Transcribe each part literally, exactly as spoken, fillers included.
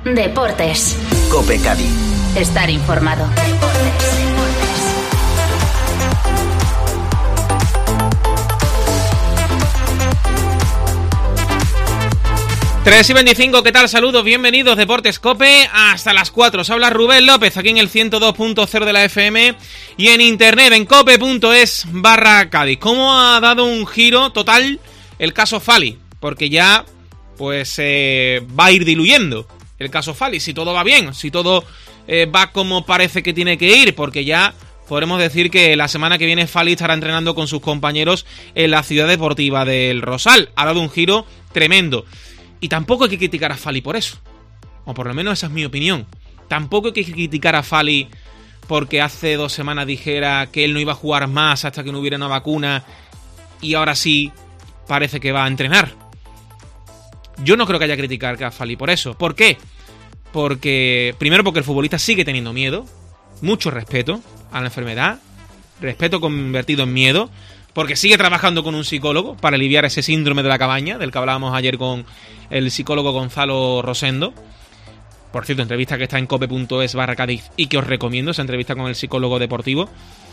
Deportes. COPE Cádiz. Estar informado. Deportes. tres y veinticinco, ¿qué tal? Saludos, bienvenidos, Deportes COPE, hasta las cuatro. Os habla Rubén López, aquí en el ciento dos punto cero de la F M y en internet, en cope.es barra Cádiz. ¿Cómo ha dado un giro total el caso Fali? Porque ya, pues, eh, va a ir diluyendo el caso Fali, si todo va bien, si todo eh, va como parece que tiene que ir, porque ya podremos decir que la semana que viene Fali estará entrenando con sus compañeros en la ciudad deportiva del Rosal. Ha dado un giro tremendo. Y tampoco hay que criticar a Fali por eso. O por lo menos esa es mi opinión. Tampoco hay que criticar a Fali porque hace dos semanas dijera que él no iba a jugar más hasta que no hubiera una vacuna y ahora sí parece que va a entrenar. Yo no creo que haya que criticar a Fali por eso. ¿Por qué? Porque, primero, porque el futbolista sigue teniendo miedo. Mucho respeto a la enfermedad. Respeto convertido en miedo. Porque sigue trabajando con un psicólogo para aliviar ese síndrome de la cabaña, del que hablábamos ayer con el psicólogo Gonzalo Rosendo. Por cierto, entrevista que está en cope.es barra Cádiz y que os recomiendo, esa entrevista con el psicólogo deportivo.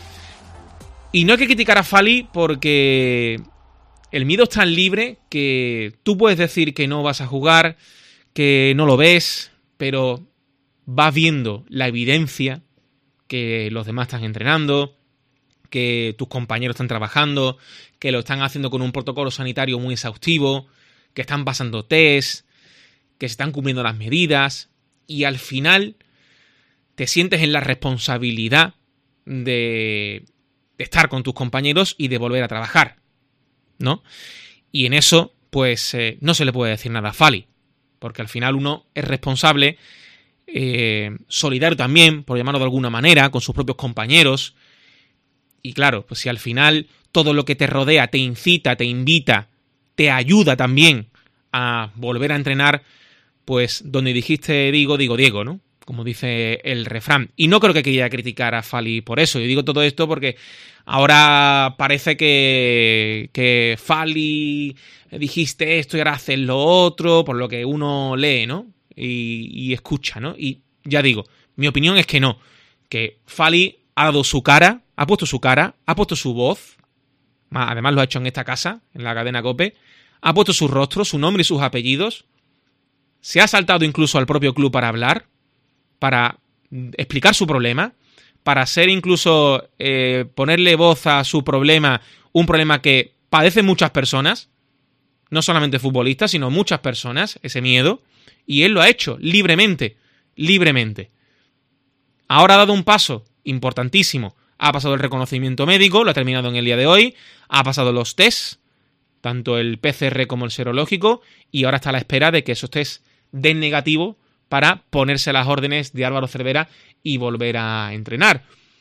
Y no hay que criticar a Fali porque el miedo es tan libre que tú puedes decir que no vas a jugar, que no lo ves, pero vas viendo la evidencia que los demás están entrenando, que tus compañeros están trabajando, que lo están haciendo con un protocolo sanitario muy exhaustivo, que están pasando test, que se están cumpliendo las medidas, y al final te sientes en la responsabilidad de, de estar con tus compañeros y de volver a trabajar, ¿no? Y en eso, pues, eh, no se le puede decir nada a Fali, porque al final uno es responsable, eh, solidario también, por llamarlo de alguna manera, con sus propios compañeros. Y claro, pues si al final todo lo que te rodea te incita, te invita, te ayuda también a volver a entrenar, pues donde dijiste digo, digo Diego, ¿no? Como dice el refrán. Y no creo que quería criticar a Fali por eso. Yo digo todo esto porque ahora parece que, que Fali dijiste esto y ahora haces lo otro, por lo que uno lee, ¿no? Y, y escucha, ¿no? Y ya digo, mi opinión es que no. Que Fali ha dado su cara, ha puesto su cara, ha puesto su voz, además lo ha hecho en esta casa, en la cadena COPE, ha puesto su rostro, su nombre y sus apellidos, se ha saltado incluso al propio club para hablar, para explicar su problema, para hacer incluso eh, ponerle voz a su problema, un problema que padecen muchas personas, no solamente futbolistas, sino muchas personas, ese miedo, y él lo ha hecho libremente, libremente. Ahora ha dado un paso importantísimo. Ha pasado el reconocimiento médico, lo ha terminado en el día de hoy, ha pasado los tests, tanto el P C R como el serológico, y ahora está a la espera de que esos tests den negativo para ponerse a las órdenes de Álvaro Cervera y volver a entrenar.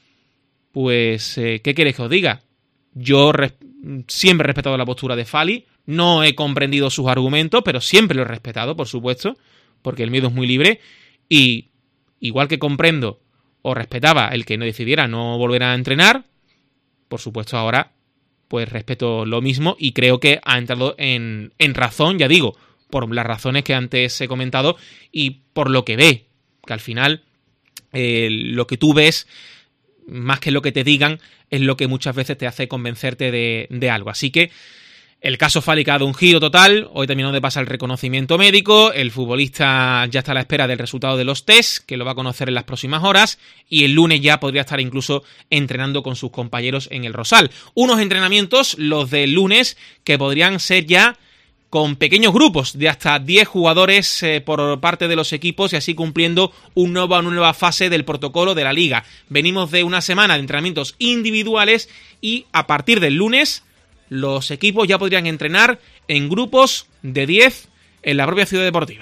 Pues, eh, ¿qué queréis que os diga? Yo res- siempre he respetado la postura de Fali, no he comprendido sus argumentos, pero siempre lo he respetado, por supuesto, porque el miedo es muy libre, y igual que comprendo o respetaba el que no decidiera no volver a entrenar, por supuesto ahora pues respeto lo mismo y creo que ha entrado en, en razón, ya digo, por las razones que antes he comentado y por lo que ve, que al final eh, lo que tú ves, más que lo que te digan, es lo que muchas veces te hace convencerte de, de algo. Así que el caso Fali ha dado un giro total, hoy terminó de pasar el reconocimiento médico, el futbolista ya está a la espera del resultado de los tests, que lo va a conocer en las próximas horas, y el lunes ya podría estar incluso entrenando con sus compañeros en el Rosal. Unos entrenamientos, los del lunes, que podrían ser ya con pequeños grupos de hasta diez jugadores eh, por parte de los equipos y así cumpliendo un nuevo, una nueva fase del protocolo de la Liga. Venimos de una semana de entrenamientos individuales y a partir del lunes los equipos ya podrían entrenar en grupos de diez en la propia ciudad deportiva.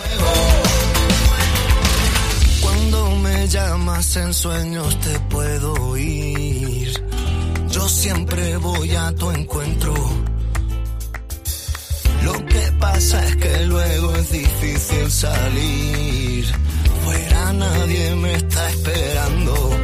Cuando me llamas en sueños te puedo oír. Yo siempre voy a tu encuentro. Lo que pasa es que luego es difícil salir. Fuera nadie me está esperando.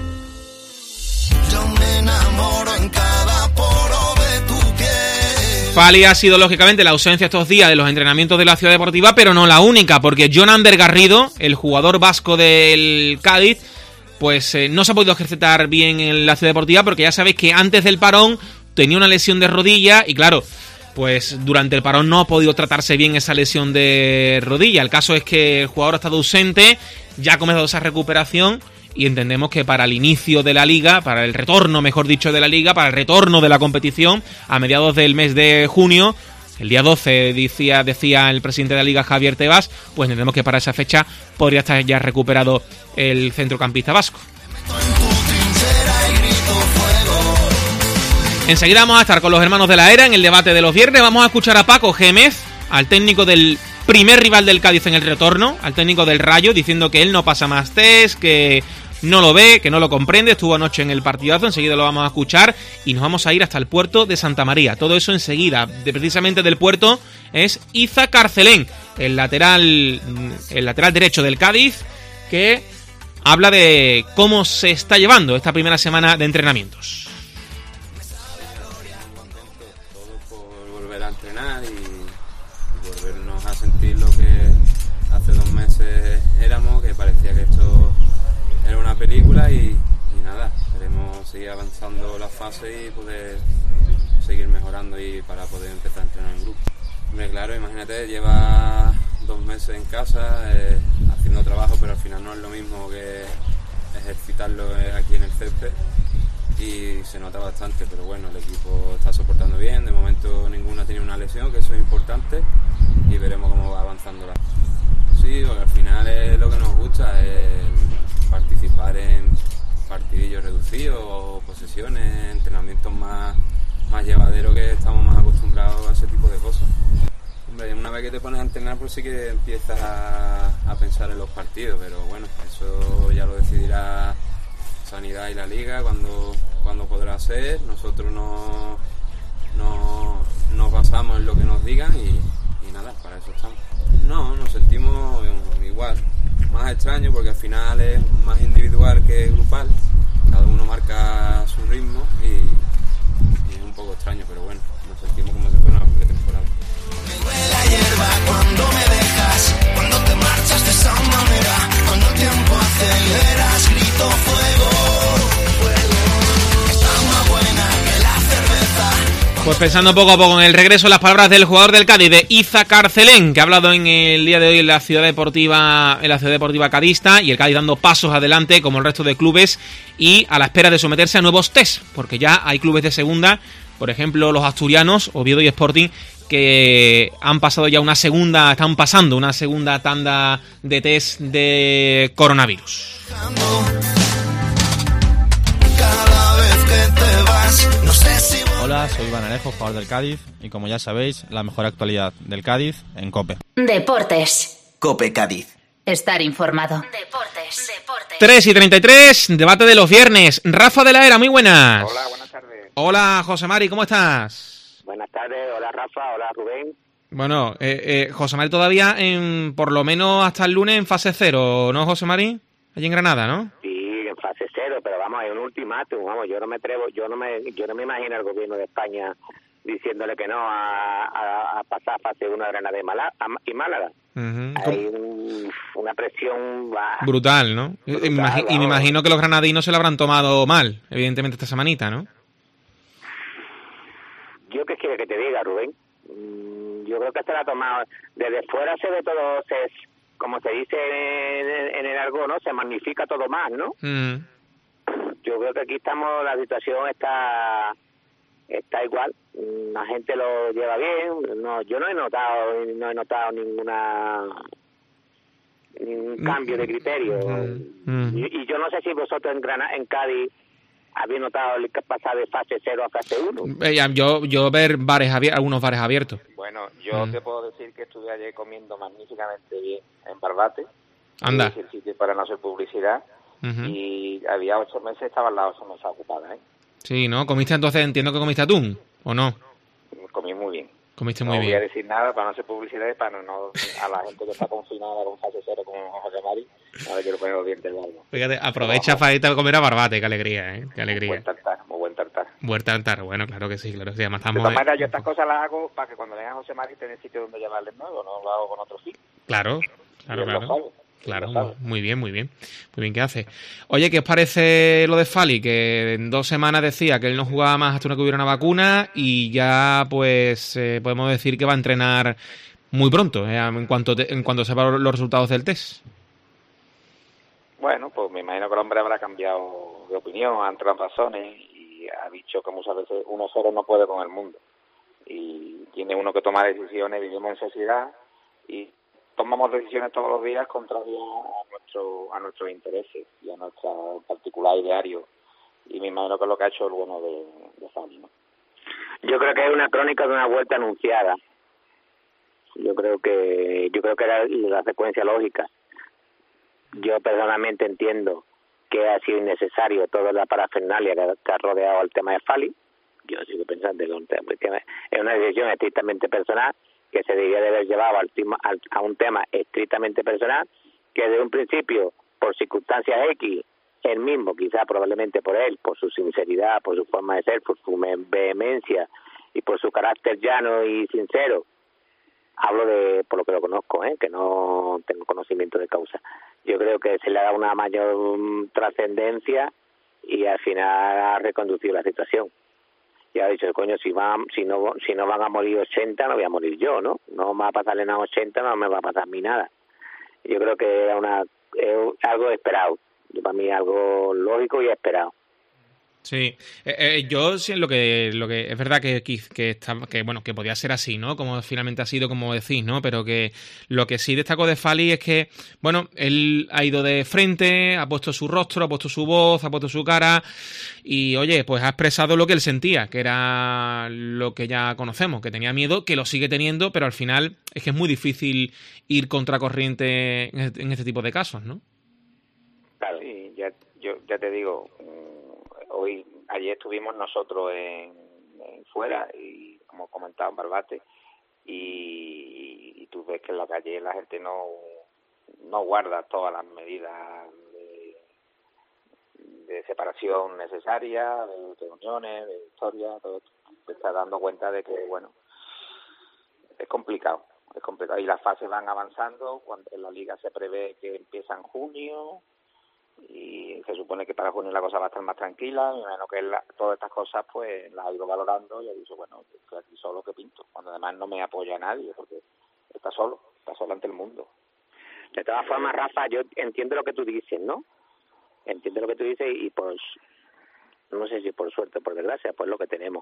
Yo me enamoro en cada poro de tu piel. Fali ha sido, lógicamente, la ausencia estos días de los entrenamientos de la Ciudad Deportiva, pero no la única, porque Jon Ander Garrido, el jugador vasco del Cádiz, pues eh, no se ha podido ejercitar bien en la Ciudad Deportiva, porque ya sabéis que antes del parón tenía una lesión de rodilla y, claro, pues durante el parón no ha podido tratarse bien esa lesión de rodilla. El caso es que el jugador ha estado ausente, ya ha comenzado esa recuperación, y entendemos que para el inicio de la liga, para el retorno, mejor dicho, de la liga, para el retorno de la competición, a mediados del mes de junio, el día doce, decía, decía el presidente de la liga, Javier Tebas, pues entendemos que para esa fecha podría estar ya recuperado el centrocampista vasco. Enseguida vamos a estar con los hermanos de la Era en el debate de los viernes. Vamos a escuchar a Paco Gémez, al técnico del primer rival del Cádiz en el retorno, al técnico del Rayo, diciendo que él no pasa más test, que no lo ve, que no lo comprende. Estuvo anoche en el partidazo, enseguida lo vamos a escuchar y nos vamos a ir hasta el puerto de Santa María. Todo eso enseguida. De, precisamente del puerto es Iza Carcelén, el lateral, el lateral derecho del Cádiz, que habla de cómo se está llevando esta primera semana de entrenamientos. Entrenar y, y volvernos a sentir lo que hace dos meses éramos, que parecía que esto era una película y, y nada, queremos seguir avanzando la fase y poder seguir mejorando y para poder empezar a entrenar en grupo. Hombre, claro, imagínate, lleva dos meses en casa eh, haciendo trabajo, pero al final no es lo mismo que ejercitarlo aquí en el césped. Y se nota bastante, pero bueno, el equipo está soportando bien, de momento ninguno ha tenido una lesión, que eso es importante, y veremos cómo va avanzando la... Sí, porque al final es lo que nos gusta, es participar en partidillos reducidos o posesiones, entrenamientos más, más llevaderos, que estamos más acostumbrados a ese tipo de cosas. Hombre, una vez que te pones a entrenar, pues sí que empiezas a, a pensar en los partidos, pero bueno, eso ya lo decidirá Sanidad y la Liga cuando, cuando podrá ser. Nosotros no, no nos basamos en lo que nos digan y, y nada, para eso estamos. No, nos sentimos igual, más extraño porque al final es más individual que grupal, cada uno marca su ritmo y, y es un poco extraño, pero bueno, nos sentimos como si fuera una pretemporada. Me huele a hierba cuando me dejas, cuando te marchas de esa manera, cuando el tiempo aceleras, grito fuego, fuego, está más buena que la cerveza. Pues pensando poco a poco en el regreso, las palabras del jugador del Cádiz, de Iza Carcelén, que ha hablado en el día de hoy en la Ciudad Deportiva, en la Ciudad Deportiva cadista, y el Cádiz dando pasos adelante como el resto de clubes y a la espera de someterse a nuevos test, porque ya hay clubes de segunda, por ejemplo los asturianos, Oviedo y Sporting, que han pasado ya una segunda, están pasando una segunda tanda de test de coronavirus. Hola, soy Iván Alejo, jugador del Cádiz, y como ya sabéis, la mejor actualidad del Cádiz en COPE. Deportes. COPE Cádiz. Estar informado. Deportes. Deportes. tres y treinta y tres, debate de los viernes. Rafa de la Era, muy buenas. Hola, buenas tardes. Hola, José Mari, ¿cómo estás? Buenas tardes, hola Rafa, hola Rubén. Bueno, eh, eh, José Mari todavía en, por lo menos hasta el lunes en fase cero, ¿no, José Mari? Allí en Granada, ¿no? Sí, en fase cero, pero vamos, hay un ultimátum, vamos, yo no me atrevo, yo no me, yo no me imagino al gobierno de España diciéndole que no a, a, a pasar fase uno de Granada y Málaga. Y Málaga. Uh-huh. Hay un, una presión bah, brutal, ¿no? brutal, y, imagi- y me imagino que los granadinos se lo habrán tomado mal, evidentemente, esta semanita, ¿no? Yo qué quiere que te diga, Rubén. Yo creo que se la ha tomado. Desde fuera se ve todo, se, como se dice en, en el argot, ¿no? Se magnifica todo más, ¿no? Mm. Yo creo que aquí estamos, la situación está está igual. La gente lo lleva bien. No, yo no he notado, no he notado ninguna ningún cambio de criterio. Mm. Y, y yo no sé si vosotros en Granada, en Cádiz, habéis notado el pasar de fase cero a fase uno. Eh, yo yo ver bares abier- algunos bares abiertos. Bueno, yo Mm. te puedo decir que estuve ayer comiendo magníficamente bien en Barbate. Anda. Es el sitio para no hacer publicidad. Uh-huh. Y había ocho meses, estaban las ocho mesas ocupadas, ¿eh? Sí, ¿no? ¿Comiste entonces? Entiendo que comiste atún, ¿o no? Comí muy bien. Comiste No muy voy a bien. decir nada para no hacer publicidad y para no a la gente que está confinada con fase cero como José Mari, a ver que lo pongo bien del barco. Fíjate, aprovecha para irte a comer a Barbate, qué alegría, ¿eh? Qué Muy alegría. buen tartar, muy buen tartar. Huerta Altar, bueno, claro que sí, claro que sí. Además, De estamos... todas maneras, yo estas cosas las hago para que cuando venga José Mari tenga sitio donde llevarles nuevo, no lo hago con otro fin. Claro, claro, Y él lo claro. sabe. Claro, Lo muy, sabe. muy bien, muy bien. Muy bien, ¿qué hace? Oye, ¿qué os parece lo de Fali? Que en dos semanas decía que él no jugaba más hasta que hubiera una vacuna y ya, pues, eh, podemos decir que va a entrenar muy pronto, eh, en cuanto te- en cuanto sepa los resultados del test. Bueno, pues me imagino que el hombre habrá cambiado de opinión, ha entrado en razones y ha dicho que muchas veces uno solo no puede con el mundo. Y tiene uno que tomar decisiones, vivimos en sociedad y tomamos decisiones todos los días contrarias a nuestro, a nuestros intereses y a nuestro particular ideario. Y me imagino que es lo que ha hecho el bueno de, de Fali, ¿no? Yo creo que es una crónica de una vuelta anunciada. Yo creo que yo creo que era la secuencia lógica. Yo personalmente entiendo que ha sido innecesario toda la parafernalia que, que ha rodeado al tema de Fali. Yo sigo pensando que un tema- que es una decisión estrictamente personal que se debería de haber llevado al, tema- al- a un tema estrictamente personal que desde un principio, por circunstancias X, él mismo, quizá probablemente por él, por su sinceridad, por su forma de ser, por su me- vehemencia y por su carácter llano y sincero, hablo de por lo que lo conozco, ¿eh? Que no tengo conocimiento de causa. Yo creo que se le ha dado una mayor mm, trascendencia y al final ha reconducido la situación. Y ha dicho, coño, si van, si no si no van a morir ochenta, no voy a morir yo, ¿no? No me va a pasarle nada a ochenta, no me va a pasar a mí nada. Yo creo que era una es algo esperado. Para mí algo lógico y esperado. Sí, eh, eh, yo sí lo que lo que es verdad que que, que, está, que bueno que podía ser así, ¿no? Como finalmente ha sido, como decís, ¿no? Pero que lo que sí destaco de Fali es que bueno, él ha ido de frente, ha puesto su rostro, ha puesto su voz, ha puesto su cara y oye, pues ha expresado lo que él sentía, que era lo que ya conocemos, que tenía miedo, que lo sigue teniendo, pero al final es que es muy difícil ir contracorriente en este, en este tipo de casos, ¿no? Claro, y ya, yo ya te digo, hoy, ayer estuvimos nosotros en, en fuera y como comentaba en Barbate y, y tú ves que en la calle la gente no no guarda todas las medidas de, de separación necesarias, de reuniones, de historia, todo esto. Te estás dando cuenta de que bueno, es complicado, es complicado y las fases van avanzando. Cuando en la liga se prevé que empieza en junio y se supone que para junio la cosa va a estar más tranquila. Me imagino que la, todas estas cosas pues las ha ido valorando y ha dicho, bueno, estoy aquí solo que pinto, cuando además no me apoya nadie porque está solo, está solo ante el mundo. De todas formas, Rafa, yo entiendo lo que tú dices, ¿no? Entiendo lo que tú dices y pues no sé si por suerte o por desgracia, pues lo que tenemos.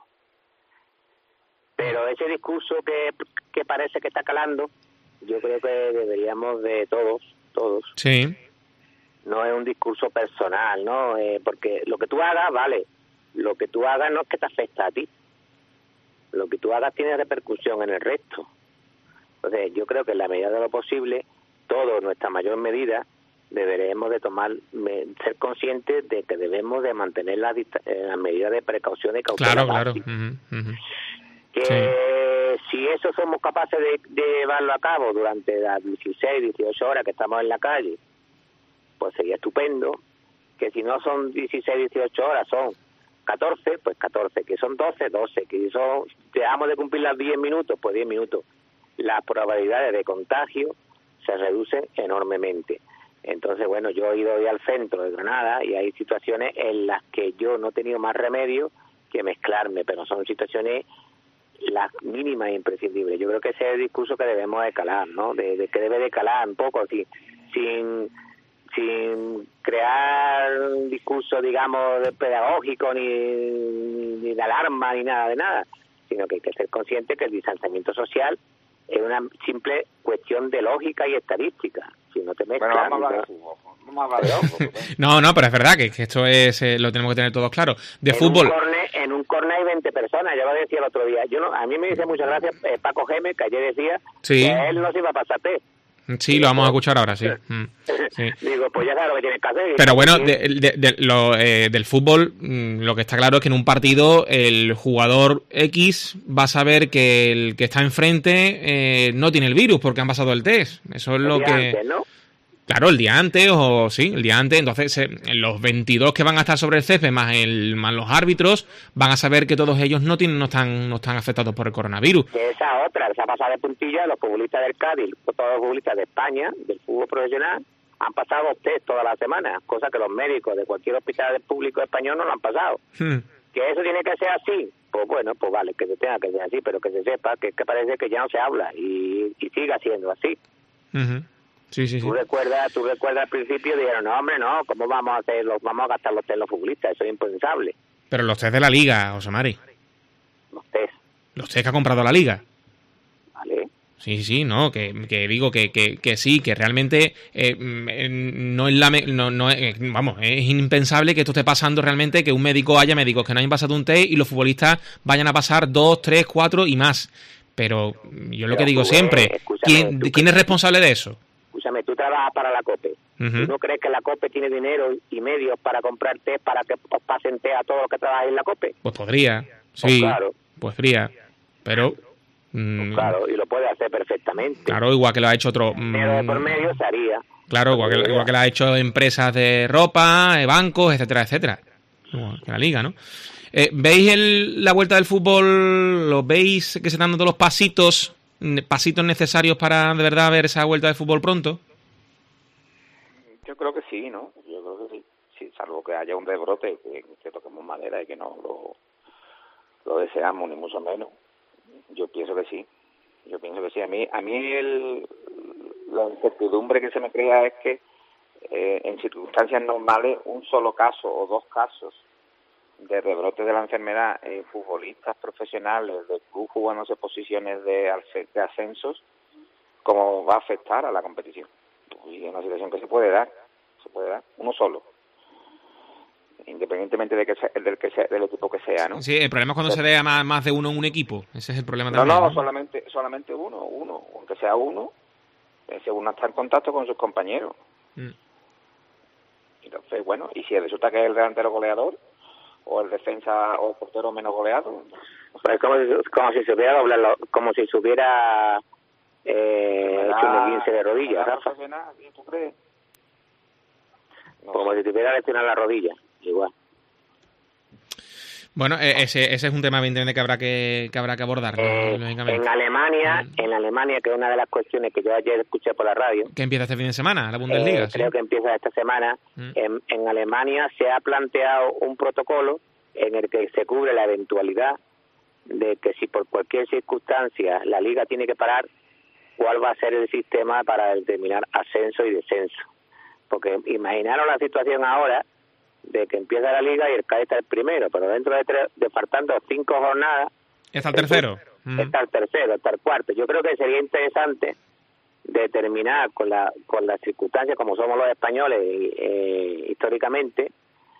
Pero ese discurso que, que parece que está calando, yo creo que deberíamos de todos, todos, Sí. no es un discurso personal, ¿no? Eh, porque lo que tú hagas, vale, lo que tú hagas no es que te afecta a ti. Lo que tú hagas tiene repercusión en el resto. Entonces, yo creo que en la medida de lo posible, todos, nuestra mayor medida, deberemos de tomar, me, ser conscientes de que debemos de mantener las la medidas de precaución y cautela. Claro, claro. básica. Uh-huh, uh-huh. Que Sí. si eso somos capaces de, de llevarlo a cabo durante las dieciséis, dieciocho horas que estamos en la calle, pues sería estupendo. Que si no son dieciséis, dieciocho horas, son catorce, pues catorce, que son doce, doce, que son, dejamos de cumplir las diez minutos, pues diez minutos. Las probabilidades de contagio se reducen enormemente. Entonces, bueno, yo he ido hoy al centro de Granada y hay situaciones en las que yo no he tenido más remedio que mezclarme, pero son situaciones las mínimas e imprescindibles. Yo creo que ese es el discurso que debemos de calar, ¿no? De, de que debe de calar un poco, sin, sin sin crear un discurso, digamos, de pedagógico ni, ni de alarma ni nada de nada, sino que hay que ser consciente que el distanciamiento social es una simple cuestión de lógica y estadística. Si no te mezclas... Bueno, vamos a hablar de fútbol. Vamos a hablar de fútbol. No, no, pero es verdad que, que esto es eh, lo tenemos que tener todos claro. De en fútbol... Un corner, en un corner hay veinte personas, ya lo decía el otro día. Yo no, a mí me dice muchas gracias eh, Paco Gémez, que ayer decía Sí. que a él no se iba a pasar té. Sí, lo vamos a escuchar ahora, sí. Mm, sí. Digo, pues ya sabes lo que tienes que hacer. Pero bueno, Sí. de, de, de, lo, eh, del fútbol, mm, lo que está claro es que en un partido el jugador X va a saber que el que está enfrente eh, no tiene el virus porque han pasado el test. Eso es lo Sería que... antes, ¿no? Claro, el día antes, o sí, el día antes. Entonces, eh, los veintidós que van a estar sobre el césped, más el más los árbitros, van a saber que todos ellos no tienen, no están, no están afectados por el coronavirus. Que esa otra, esa pasada de puntilla, los futbolistas del Cádiz, todos los futbolistas de España, del fútbol profesional, han pasado test toda la semana, cosa que los médicos de cualquier hospital público español no lo han pasado. Hmm. Que eso tiene que ser así, pues bueno, pues vale, que se tenga que ser así, pero que se sepa que, que parece que ya no se habla y, y siga siendo así. Uh-huh. Sí, sí, sí. Tú recuerdas, tú recuerdas al principio dijeron, no hombre, no, ¿cómo vamos a hacer los, vamos a gastar los test en los futbolistas? Eso es impensable. Pero los test de la Liga, José Mari. Los test. Los test que ha comprado la Liga. Vale. Sí, sí, no, que, que digo que, que, que sí, que realmente eh, no es la... No, no es, vamos, es impensable que esto esté pasando realmente, que un médico haya médicos que no hayan pasado un test y los futbolistas vayan a pasar dos, tres, cuatro y más. Pero yo lo Pero que digo tú, siempre, eh, ¿quién, ¿quién es responsable de eso? Escúchame, tú trabajas para la COPE. Uh-huh. ¿Tú no crees que la COPE tiene dinero y medios para comprar test para que os pasen test a todos los que trabajan en la COPE? Pues podría, sí, pues claro. Pues podría, pero... Pues claro, y lo puede hacer perfectamente. Claro, igual que lo ha hecho otro... Pero de por medio se haría. Claro, igual que, igual que lo ha hecho empresas de ropa, bancos, etcétera, etcétera. Igual que la Liga, ¿no? Eh, ¿Veis el, la vuelta del fútbol? ¿Lo veis que se están dando los pasitos, pasitos necesarios para de verdad ver esa vuelta del fútbol pronto? Yo creo que sí, ¿no? Yo creo que sí. Sí, salvo que haya un rebrote, que, que toquemos madera y que no lo, lo deseamos, ni mucho menos. Yo pienso que sí, yo pienso que sí. A mí, a mí el, la incertidumbre que se me crea es que eh, en circunstancias normales un solo caso o dos casos de rebrote de la enfermedad en futbolistas profesionales de club jugándose posiciones de, de ascensos, ¿cómo va a afectar a la competición? Y es una situación que se puede dar, se puede dar, uno solo. Independientemente de que sea, del que sea, del equipo que sea, ¿no? Sí, el problema es cuando se vea más, más de uno en un equipo. Ese es el problema no, también. No, no, solamente solamente uno, uno, aunque sea uno, ese uno está en contacto con sus compañeros. Mm. Entonces, bueno, y si resulta que es el delantero goleador o el defensa o portero menos goleado, pues es como si, como si se hubiera doblado, como si se hubiera eh, hecho un esguince de rodilla, Rafa. ¿Tú crees? No como sé. Si te hubiera lesionado la rodilla. Igual. Bueno, ese, ese es un tema evidentemente que habrá que, que habrá que abordar. Eh, en Alemania, mm. en Alemania, que es una de las cuestiones que yo ayer escuché por la radio. ¿Que empieza este fin de semana, la Bundesliga? Eh, ¿sí? Creo que empieza esta semana. Mm. En, en Alemania se ha planteado un protocolo en el que se cubre la eventualidad de que si por cualquier circunstancia la liga tiene que parar, cuál va a ser el sistema para determinar ascenso y descenso. Porque imaginaros la situación ahora de que empieza la liga y el Cádiz está el primero, pero dentro de tres, de faltando cinco jornadas... ¿Está el tercero? El, está el tercero, está el cuarto. Yo creo que sería interesante determinar con la con las circunstancias, como somos los españoles eh, históricamente,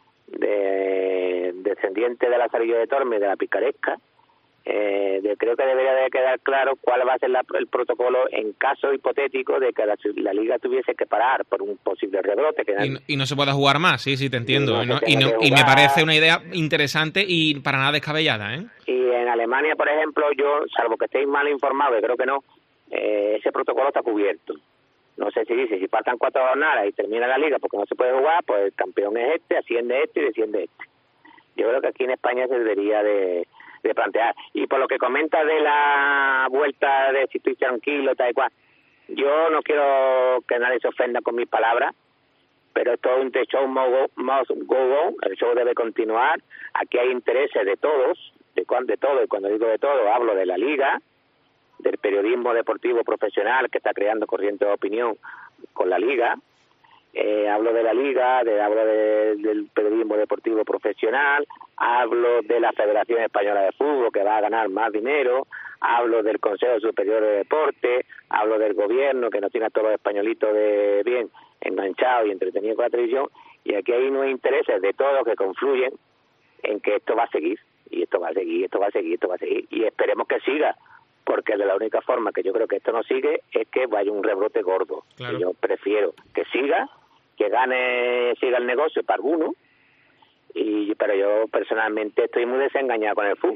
de, descendientes de la Sarillo de Tormes, de la picaresca, eh, de, creo que debería de quedar claro cuál va a ser la, el protocolo en caso hipotético de que la, la liga tuviese que parar por un posible rebrote. Que y, no, y no se pueda jugar más, sí, sí, te entiendo. Y, no, y, no, y me parece una idea interesante y para nada descabellada, ¿eh? Y en Alemania, por ejemplo, yo, salvo que estéis mal informados, y creo que no, eh, ese protocolo está cubierto. No sé si dice, si faltan cuatro jornadas y termina la liga porque no se puede jugar, pues el campeón es este, asciende este y desciende este. Yo creo que aquí en España se debería de... de plantear. Y por lo que comenta de la vuelta de si estoy tranquilo, tal y cual, yo no quiero que nadie se ofenda con mis palabras, pero esto es un the show must go on, el show debe continuar, aquí hay intereses de todos, de, de todo, y cuando digo de todo, hablo de la liga, del periodismo deportivo profesional que está creando corriente de opinión con la liga, Eh, hablo de la liga, de, hablo de, del periodismo deportivo profesional, hablo de la Federación Española de Fútbol que va a ganar más dinero, hablo del Consejo Superior de Deporte, hablo del gobierno que no tiene a todos los españolitos de bien enganchados y entretenidos con la televisión, y aquí hay unos intereses de todos que confluyen en que esto va a seguir, y esto va a seguir, esto va a seguir, esto va a seguir, y esperemos que siga, porque de la única forma que yo creo que esto no sigue es que vaya un rebrote gordo. Claro. Yo prefiero que siga, que gane, siga el negocio para algunos, y pero yo personalmente estoy muy desengañado con el fútbol.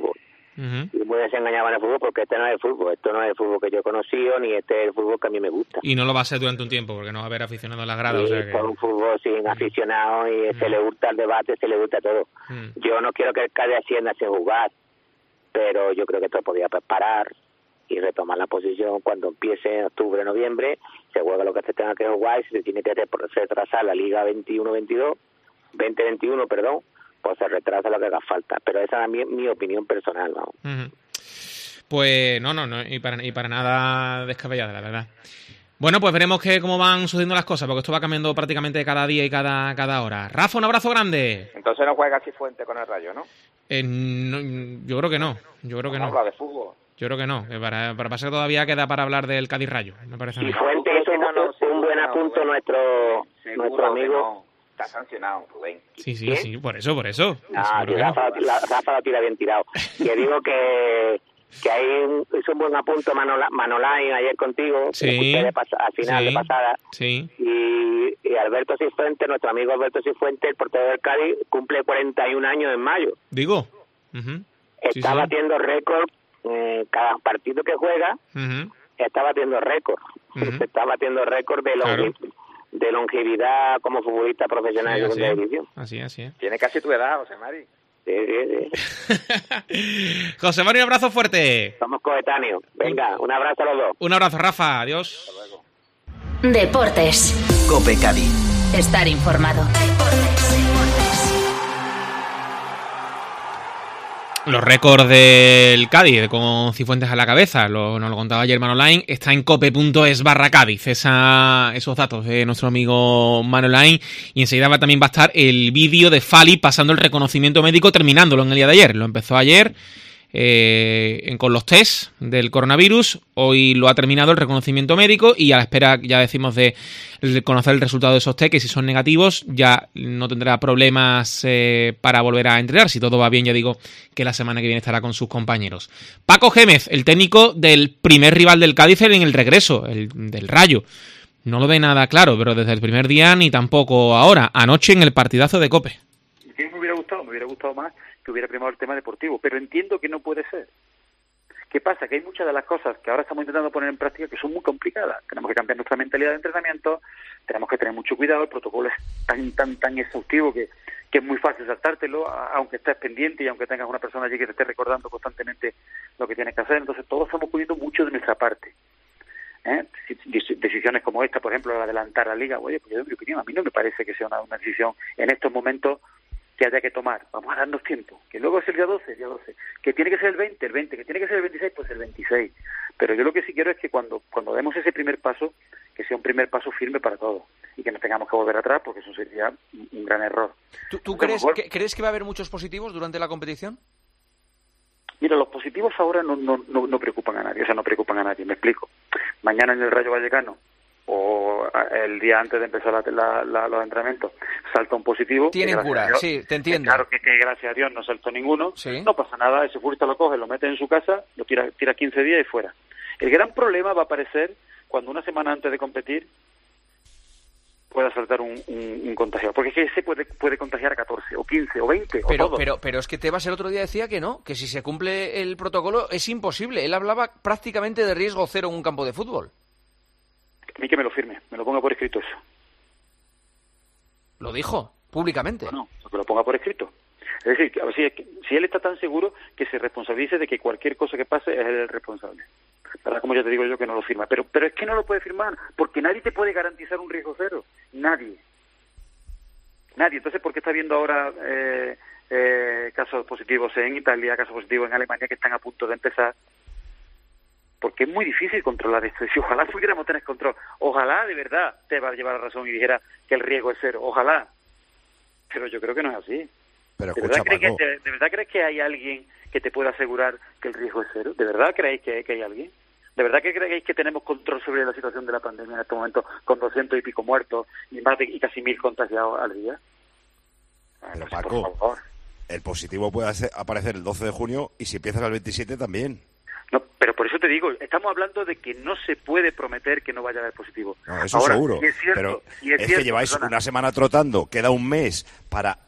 Uh-huh. Y muy desengañado en el fútbol, porque este no es el fútbol, esto no es el fútbol que yo he conocido, ni este es el fútbol que a mí me gusta. Y no lo va a ser durante un tiempo, porque no va a haber aficionados en las gradas. Sí, o sea que... por un fútbol sin aficionados y uh-huh. se le gusta el debate, se le gusta todo. Uh-huh. Yo no quiero que el Cádiz ascienda sin jugar, pero yo creo que esto podía parar y retomar la posición cuando empiece en octubre, noviembre, se juega lo que se tenga que jugar y si se tiene que retrasar la Liga veintiuno veintidós, veinte veintiuno, perdón, pues se retrasa lo que haga falta. Pero esa también es mi opinión personal, ¿no? Uh-huh. Pues no, no, no, y para, y para nada descabellada, la verdad. Bueno, pues veremos que cómo van sucediendo las cosas, porque esto va cambiando prácticamente cada día y cada, cada hora. Rafa, un abrazo grande. Entonces no juega Cifuentes con el Rayo, ¿no? Eh, no yo creo que no, yo creo que no. Habla de fútbol. Yo creo que no, que para, para pasar todavía queda para hablar del Cádiz Rayo, me parece a mí. Y Fuente es un, un buen apunto nuestro, nuestro amigo. No. Está sancionado, Rubén. Sí, sí, sí, por eso, por eso. No, Rafa, no. la, Rafa lo tira bien tirado. Que digo que, que hay un, hizo un buen apunto Manola, Manolay ayer contigo, sí, de pas, al final sí, de pasada. Sí. Y, y Alberto Cifuentes, nuestro amigo Alberto Cifuentes, el portero del Cádiz, cumple cuarenta y un años en mayo. Digo. Uh-huh. Está sí, batiendo sí. récord. Eh, cada partido que juega uh-huh. está batiendo récord. Uh-huh. Está batiendo récord de, longe, claro. de longevidad como futbolista profesional sí, de segunda división. Así es, así es. Tiene casi tu edad, José Mari. Sí, sí, sí. José Mari, un abrazo fuerte. Somos coetáneos. Venga, un abrazo a los dos. Un abrazo, Rafa. Adiós. Hasta luego. Deportes. Cope Cádiz. Estar informado. Deportes. Los récords del Cádiz con Cifuentes a la cabeza, lo, nos lo contaba ayer Manolain, está en cope.es barra Cádiz, esa, esos datos de nuestro amigo Manolain, y enseguida va, también va a estar el vídeo de Fali pasando el reconocimiento médico, terminándolo en el día de ayer. Lo empezó ayer eh, con los test del coronavirus, hoy lo ha terminado el reconocimiento médico y a la espera, ya decimos, de conocer el resultado de esos test, que si son negativos ya no tendrá problemas eh, para volver a entrenar. Si todo va bien, ya digo que la semana que viene estará con sus compañeros. Paco Gémez, el técnico del primer rival del Cádiz en el regreso, el del Rayo. No lo ve nada claro, pero desde el primer día ni tampoco ahora. Anoche en el partidazo de Cope. Sí, me hubiera gustado, me hubiera gustado más que hubiera primado el tema deportivo, pero entiendo que no puede ser. ¿Qué pasa? Que hay muchas de las cosas que ahora estamos intentando poner en práctica que son muy complicadas. Tenemos que cambiar nuestra mentalidad de entrenamiento, tenemos que tener mucho cuidado, el protocolo es tan, tan, tan exhaustivo que, que es muy fácil saltártelo, aunque estés pendiente y aunque tengas una persona allí que te esté recordando constantemente lo que tienes que hacer. Entonces todos estamos poniendo mucho de nuestra parte. ¿Eh? Decisiones como esta, por ejemplo, el adelantar la Liga, oye, pues yo doy mi opinión, a mí no me parece que sea una, una decisión en estos momentos que haya que tomar. Vamos a darnos tiempo, que luego es el día doce, el día doce, que tiene que ser el veinte, el veinte, que tiene que ser el veintiséis, pues el veintiséis. Pero yo lo que sí quiero es que cuando cuando demos ese primer paso, que sea un primer paso firme para todos y que no tengamos que volver atrás, porque eso sería un gran error. ¿Tú, tú crees, que, crees que va a haber muchos positivos durante la competición? Mira, los positivos ahora no, no, no, no preocupan a nadie, o sea, no preocupan a nadie, me explico. Mañana en el Rayo Vallecano o el día antes de empezar la, la, la, los entrenamientos salta un positivo. Tienen cura, Dios, sí, te entiendo. Claro que, que gracias a Dios no saltó ninguno, sí. No pasa nada, ese futbolista lo coge, lo mete en su casa, lo tira, tira quince días y fuera. El gran problema va a aparecer cuando una semana antes de competir pueda saltar un, un, un contagiado, porque es que ese puede, puede contagiar a catorce, o quince, o veinte, pero, o todo. Pero, pero es que Tebas el otro día decía que no, que si se cumple el protocolo es imposible. Él hablaba prácticamente de riesgo cero en un campo de fútbol. A mí que me lo firme, me lo ponga por escrito eso. ¿Lo dijo públicamente? No, no, que lo ponga por escrito. Es decir, a ver, si, si él está tan seguro, que se responsabilice de que cualquier cosa que pase es él el responsable. ¿Verdad? Como ya te digo yo, que no lo firma. Pero, pero es que no lo puede firmar, porque nadie te puede garantizar un riesgo cero. Nadie. Nadie. Entonces, ¿por qué está viendo ahora eh, eh, casos positivos en Italia, casos positivos en Alemania que están a punto de empezar? Porque es muy difícil controlar esto. Y si ojalá pudiéramos tener control, ojalá de verdad te va a llevar la razón y dijera que el riesgo es cero, ojalá. Pero yo creo que no es así. Pero ¿De, escucha, verdad crees Paco. que, de, ¿De verdad crees que hay alguien que te pueda asegurar que el riesgo es cero? ¿De verdad creéis que, que hay alguien? ¿De verdad que creéis que tenemos control sobre la situación de la pandemia en este momento con doscientos y pico muertos y más de y casi mil contagiados al día? Pero, Pues, Paco, por favor. el positivo puede hacer, aparecer el doce de junio y si empiezas el veintisiete también. No, pero por eso te digo, estamos hablando de que no se puede prometer que no vaya a haber positivo. No, eso Ahora, seguro. si es cierto, pero si es, es cierto, que lleváis perdona. una semana trotando, queda un mes para em,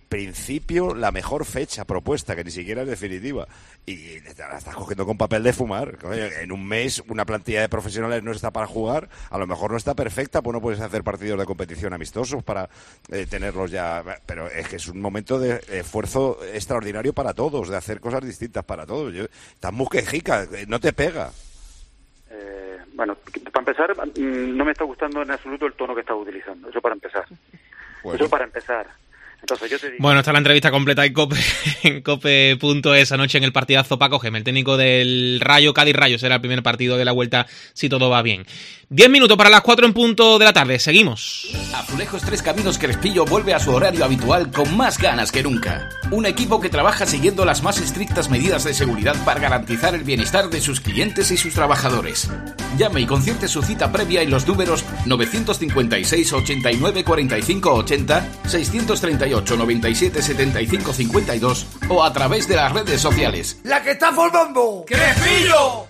principio la mejor fecha propuesta, que ni siquiera es definitiva. Y la estás cogiendo con papel de fumar. En un mes una plantilla de profesionales no está para jugar, a lo mejor no está perfecta, pues no puedes hacer partidos de competición amistosos para eh, tenerlos ya. Pero es que es un momento de esfuerzo extraordinario para todos, de hacer cosas distintas para todos. Yo, estás muy quejica, no te pega. Eh, bueno, para empezar, no me está gustando en absoluto el tono que estás utilizando. Eso para empezar. Bueno. Eso para empezar. Entonces, yo te digo... Bueno, está la entrevista completa en Cope, en cope punto es anoche en el partidazo. Paco Gem, el técnico del Rayo, Cádiz Rayo, será el primer partido de la vuelta si todo va bien. Diez minutos para las cuatro en punto de la tarde, seguimos. Azulejos Tres Caminos Crespillo vuelve a su horario habitual con más ganas que nunca. Un equipo que trabaja siguiendo las más estrictas medidas de seguridad para garantizar el bienestar de sus clientes y sus trabajadores. Llame y concierte su cita previa en los números novecientos cincuenta y seis, ochenta y nueve, cuarenta y cinco, ochenta, seiscientos treinta y ocho, noventa y siete, setenta y cinco, cincuenta y dos o a través de las redes sociales. ¡La que está formando! ¡Crespillo!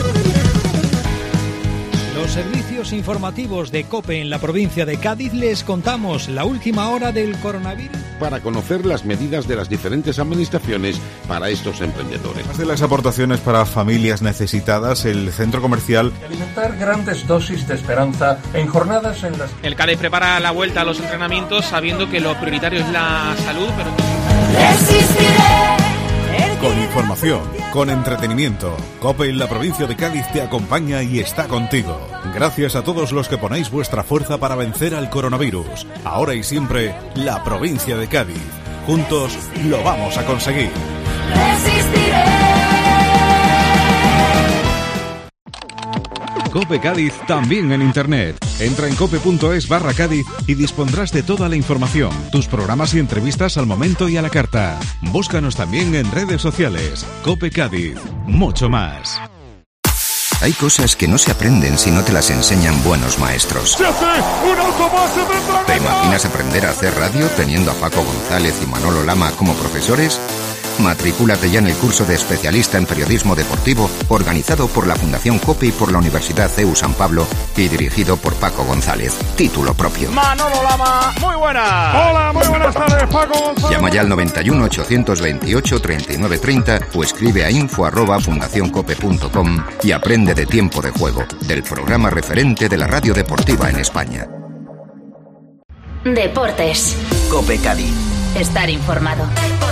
Los servicios informativos de COPE en la provincia de Cádiz les contamos la última hora del coronavirus. Para conocer las medidas de las diferentes administraciones para estos emprendedores. Además de las aportaciones para familias necesitadas, el centro comercial... Alimentar grandes dosis de esperanza en jornadas en las... El Cádiz prepara la vuelta a los entrenamientos sabiendo que lo prioritario es la salud, pero... Con información, con entretenimiento, COPE en la provincia de Cádiz te acompaña y está contigo. Gracias a todos los que ponéis vuestra fuerza para vencer al coronavirus. Ahora y siempre, la provincia de Cádiz. Juntos lo vamos a conseguir. COPE Cádiz también en internet. Entra en cope punto es barra Cádiz y dispondrás de toda la información, tus programas y entrevistas al momento y a la carta. Búscanos también en redes sociales. COPE Cádiz. Mucho más. Hay cosas que no se aprenden si no te las enseñan buenos maestros. ¿Te imaginas aprender a hacer radio teniendo a Paco González y Manolo Lama como profesores? Matricúlate ya en el curso de especialista en periodismo deportivo organizado por la Fundación COPE y por la Universidad C E U San Pablo y dirigido por Paco González. Título propio. Manolo Lama, muy buenas. Hola, muy buenas tardes, Paco González. Llama ya al noventa y uno, ochocientos veintiocho, treinta y nueve treinta o escribe a info arroba fundacioncope punto com y aprende de Tiempo de Juego, del programa referente de la radio deportiva en España. Deportes. COPE Cádiz. Estar informado.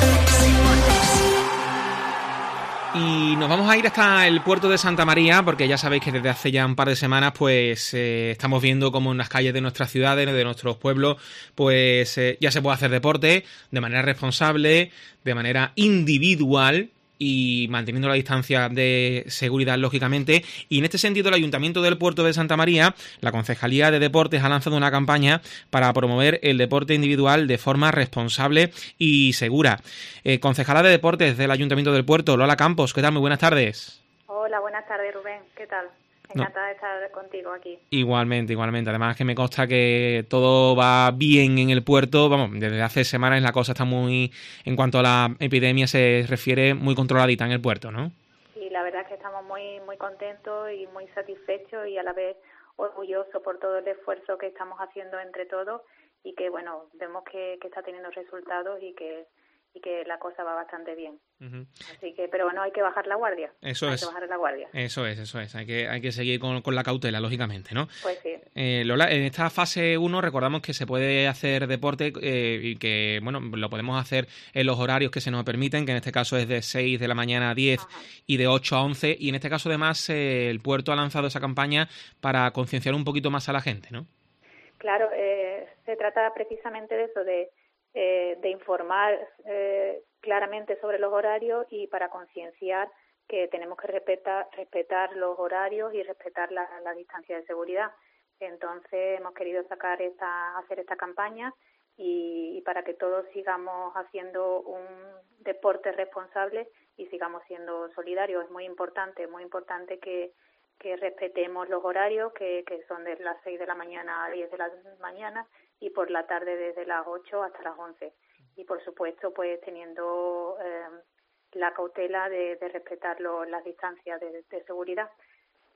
Y nos vamos a ir hasta el puerto de Santa María, porque ya sabéis que desde hace ya un par de semanas pues eh, estamos viendo como en las calles de nuestras ciudades, de nuestros pueblos, pues eh, ya se puede hacer deporte de manera responsable, de manera individual y manteniendo la distancia de seguridad, lógicamente. Y en este sentido, el Ayuntamiento del Puerto de Santa María, la Concejalía de Deportes, ha lanzado una campaña para promover el deporte individual de forma responsable y segura. Eh, concejala de Deportes del Ayuntamiento del Puerto, Lola Campos, ¿qué tal? Muy buenas tardes. Hola, buenas tardes, Rubén. ¿Qué tal? Encantada no. de estar contigo aquí. Igualmente, igualmente. Además que me consta que todo va bien en el puerto. Vamos, desde hace semanas la cosa está muy, en cuanto a la epidemia se refiere, muy controladita en el puerto, ¿no? Sí, la verdad es que estamos muy, muy contentos y muy satisfechos y a la vez orgullosos por todo el esfuerzo que estamos haciendo entre todos y que, bueno, vemos que, que está teniendo resultados y que y que la cosa va bastante bien. Uh-huh. Así que, pero bueno, hay que bajar la guardia. Eso hay es. que bajar la guardia. Eso es, eso es. Hay que, hay que seguir con, con la cautela, lógicamente, ¿no? Pues sí. Eh, Lola, en esta fase uno recordamos que se puede hacer deporte eh, y que, bueno, lo podemos hacer en los horarios que se nos permiten, que en este caso es de seis de la mañana a diez Ajá. y de ocho a once. Y en este caso, además, eh, el puerto ha lanzado esa campaña para concienciar un poquito más a la gente, ¿no? Claro, eh, se trata precisamente de eso, de Eh, de informar eh, claramente sobre los horarios y para concienciar que tenemos que respetar, respetar los horarios y respetar la, la distancia de seguridad. Entonces hemos querido sacar esta, hacer esta campaña y, y para que todos sigamos haciendo un deporte responsable y sigamos siendo solidarios. Es muy importante, muy importante que, que respetemos los horarios, que, que son de las seis de la mañana a diez de la mañana y por la tarde desde las ocho hasta las once. Y por supuesto, pues teniendo eh, la cautela de, de respetar lo, las distancias de, de seguridad.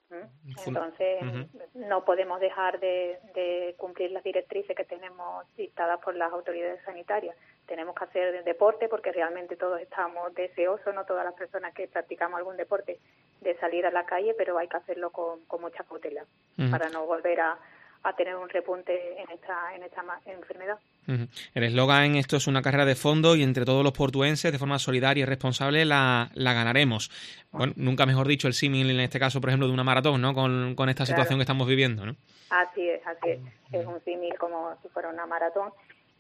Entonces, uh-huh. no podemos dejar de, de cumplir las directrices que tenemos dictadas por las autoridades sanitarias. Tenemos que hacer deporte porque realmente todos estamos deseosos, no todas las personas que practicamos algún deporte, de salir a la calle, pero hay que hacerlo con, con mucha cautela uh-huh. para no volver a, a tener un repunte en esta, en esta enfermedad. Uh-huh. El eslogan, esto es una carrera de fondo y entre todos los portuenses, de forma solidaria y responsable, la, la ganaremos. Bueno, nunca mejor dicho el símil en este caso, por ejemplo, de una maratón, ¿no? Con, con esta claro. situación que estamos viviendo, ¿no? Así es, así es. Es un símil como si fuera una maratón.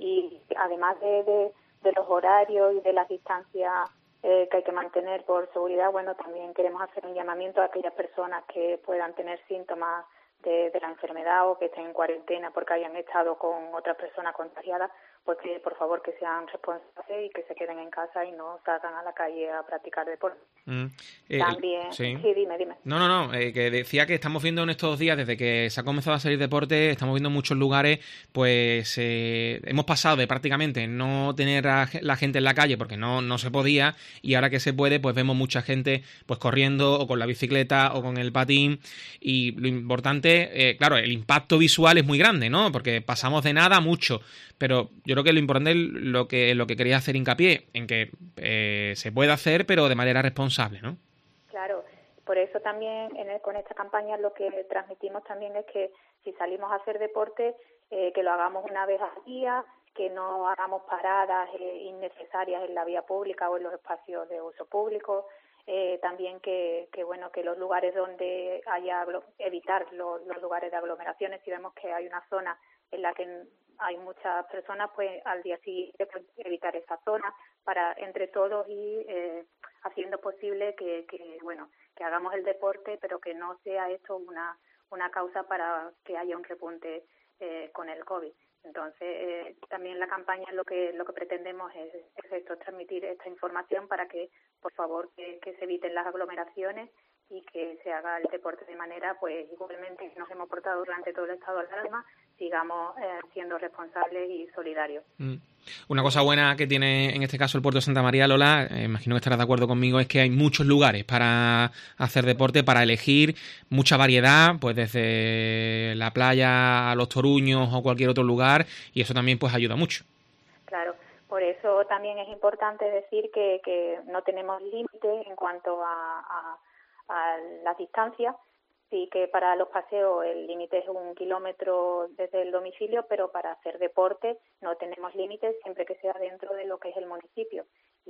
Y además de, de, de los horarios y de las distancias eh, que hay que mantener por seguridad, bueno, también queremos hacer un llamamiento a aquellas personas que puedan tener síntomas de, de la enfermedad o que estén en cuarentena porque hayan estado con otras personas contagiadas, pues que por favor que sean responsables y que se queden en casa y no salgan a la calle a practicar deporte. Mm, eh, También, sí. sí, dime, dime. No, no, no, eh, que decía que estamos viendo en estos días, desde que se ha comenzado a salir deporte, estamos viendo en muchos lugares, pues eh, hemos pasado de prácticamente no tener a la gente en la calle porque no, no se podía, y ahora que se puede, pues vemos mucha gente pues corriendo o con la bicicleta o con el patín, y lo importante, eh, claro, el impacto visual es muy grande, ¿no? Porque pasamos de nada a mucho, pero yo creo que lo importante es lo que, lo que quería hacer hincapié, en que eh, se puede hacer, pero de manera responsable, ¿no? Claro, por eso también en el, con esta campaña lo que transmitimos también es que si salimos a hacer deporte, eh, que lo hagamos una vez al día, que no hagamos paradas eh, innecesarias en la vía pública o en los espacios de uso público. Eh, también que, que bueno que los lugares donde haya evitar los, los lugares de aglomeraciones. Si vemos que hay una zona en la que hay muchas personas, pues al día siguiente pues, evitar esa zona para entre todos ir eh, haciendo posible que, que bueno que hagamos el deporte, pero que no sea esto una una causa para que haya un repunte eh, con el COVID. Entonces, eh, también la campaña lo que lo que pretendemos es, es esto, transmitir esta información para que, por favor, que, que se eviten las aglomeraciones y que se haga el deporte de manera, pues, igualmente que nos hemos portado durante todo el estado de alarma, sigamos eh, siendo responsables y solidarios. Mm. Una cosa buena que tiene en este caso el puerto de Santa María, Lola, eh, imagino que estarás de acuerdo conmigo, es que hay muchos lugares para hacer deporte, para elegir, mucha variedad, pues desde la playa a los Toruños o cualquier otro lugar, y eso también pues ayuda mucho. Claro, por eso también es importante decir que, que no tenemos límite en cuanto a, a, a las distancias. Sí que para los paseos el límite es un kilómetro desde el domicilio, pero para hacer deporte no tenemos límites siempre que sea dentro de lo que es el municipio.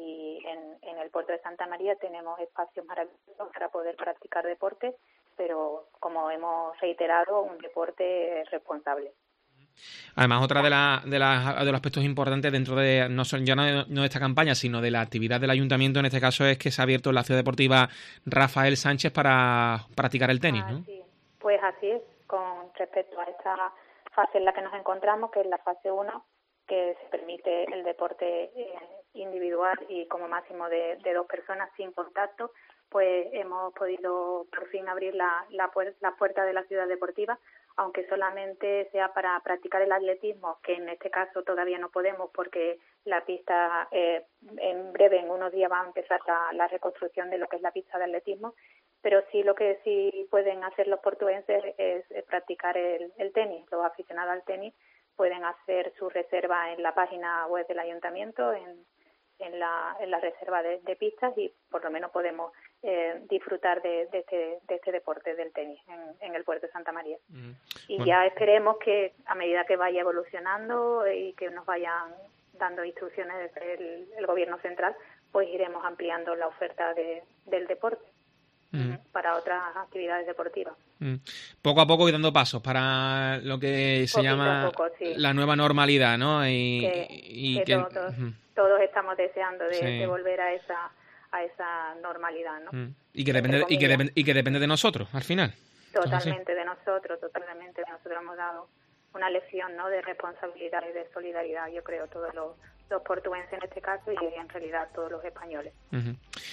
Y en, en el puerto de Santa María tenemos espacios maravillosos para poder practicar deporte, pero como hemos reiterado, un deporte responsable. Además, otra de, la, de, la, de los aspectos importantes dentro de, no, ya no, no de esta campaña, sino de la actividad del ayuntamiento, en este caso, es que se ha abierto la ciudad deportiva Rafael Sánchez para practicar el tenis, ¿no? Sí. Pues así es, con respecto a esta fase en la que nos encontramos, que es la fase uno, que se permite el deporte eh, individual y como máximo de, de dos personas sin contacto, pues hemos podido por fin abrir la, la, puer- la puerta de la ciudad deportiva, aunque solamente sea para practicar el atletismo, que en este caso todavía no podemos porque la pista, eh, en breve, en unos días va a empezar la, la reconstrucción de lo que es la pista de atletismo, pero sí lo que sí pueden hacer los portuenses es, es practicar el, el tenis. Los aficionados al tenis pueden hacer su reserva en la página web del ayuntamiento, en, en, la, en la reserva de, de pistas, y por lo menos podemos eh, disfrutar de, de, este, de este deporte del tenis en, en el puerto de Santa María. Mm. Y bueno, ya esperemos que a medida que vaya evolucionando y que nos vayan dando instrucciones desde el, el gobierno central, pues iremos ampliando la oferta de, del deporte mm. para otras actividades deportivas. Mm. Poco a poco y dando pasos para lo que se Poquito llama poco, sí. la nueva normalidad, ¿no? Y que, y que que todos, uh-huh. todos estamos deseando de, sí. de volver a esa a esa normalidad, ¿no? Mm. Y que depende y que depende y que depende de nosotros al final. Totalmente de nosotros, totalmente de nosotros. Hemos dado una lección, ¿no?, de responsabilidad y de solidaridad, yo creo, todos los, los portugueses en este caso y en realidad todos los españoles. Uh-huh.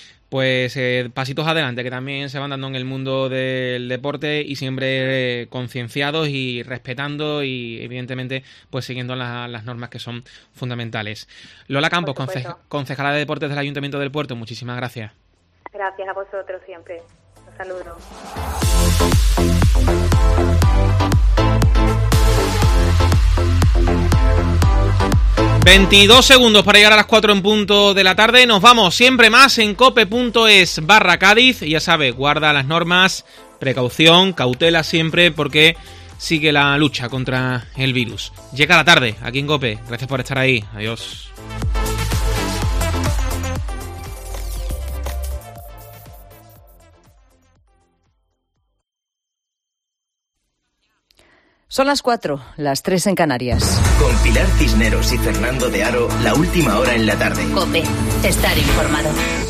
Pues eh, pasitos adelante que también se van dando en el mundo del deporte y siempre eh, concienciados y respetando y evidentemente pues siguiendo la, las normas que son fundamentales. Lola Campos, conce- concejala de deportes del Ayuntamiento del Puerto, muchísimas gracias. Gracias a vosotros siempre. saludo. veintidós segundos para llegar a las cuatro en punto de la tarde. Nos vamos siempre más en cope.es barra Cádiz. Y ya sabe, guarda las normas, precaución, cautela siempre, porque sigue la lucha contra el virus. Llega la tarde aquí en Cope. Gracias por estar ahí. Adiós. Son las cuatro, las tres en Canarias. Con Pilar Cisneros y Fernando de Aro, la última hora en la tarde. Cope, estar informado.